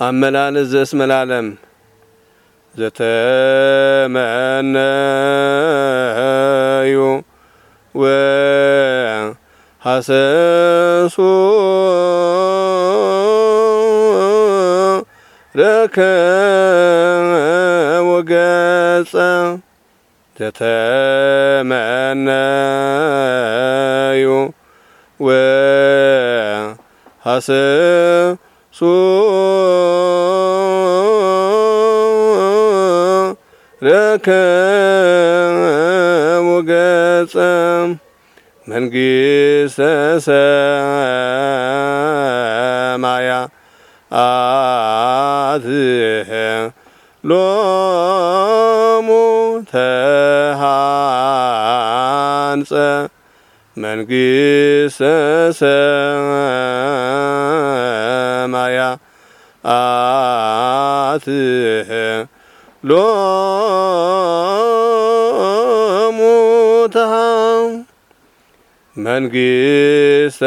አመላልስ ዘእስመላለም ዘተመነዩ ወሐሰሱ ረከቡ ገጸ ዘተመነዩ ወሐሰሱ ረከቡ ገጸ መንግሥተ ሰማያት ሎሙ ተሃንጸ መንግሥተ ሰማያት ሎሙ መንግሥተ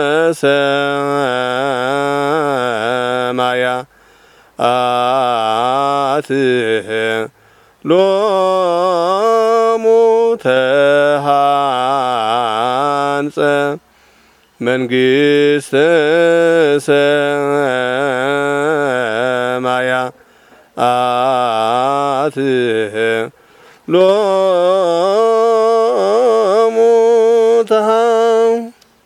ሰማያት ሎሙ ተሃንጸ መንግሥተ ሰማያት ሎሙ